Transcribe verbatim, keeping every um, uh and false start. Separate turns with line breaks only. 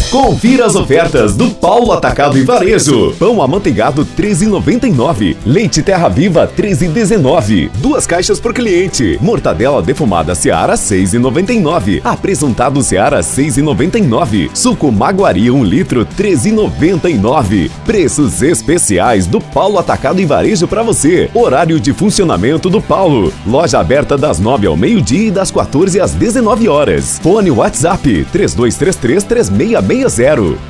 Confira as ofertas do Paulo Atacado e Varejo. Pão amanteigado treze e noventa e nove. Leite Terra Viva treze e dezenove. Duas caixas por cliente. Mortadela defumada Seara seis e noventa e nove. Apresentado Seara seis e noventa e nove. Suco Maguari um litro treze e noventa e nove. Preços especiais do Paulo Atacado e Varejo para você. Horário de funcionamento do Paulo. Loja aberta das nove ao meio-dia e das quatorze às dezenove horas. Fone WhatsApp três dois três três, três seis seis zero.